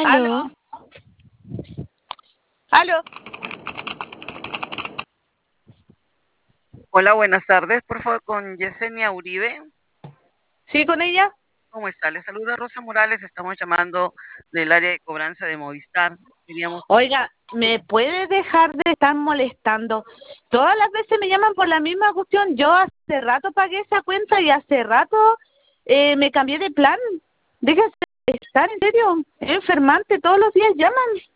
Aló. Aló. Aló. Hola, buenas tardes. Por favor, con Yesenia Uribe. ¿Sí con ella? ¿Cómo está? Le saluda Rosa Morales. Estamos llamando del área de cobranza de Movistar. Queríamos... Oiga, ¿me puede dejar de estar molestando? Todas las veces me llaman por la misma cuestión. Yo hace rato pagué esa cuenta y hace rato me cambié de plan. Déjese de estar, en serio. Es enfermante, todos los días llaman.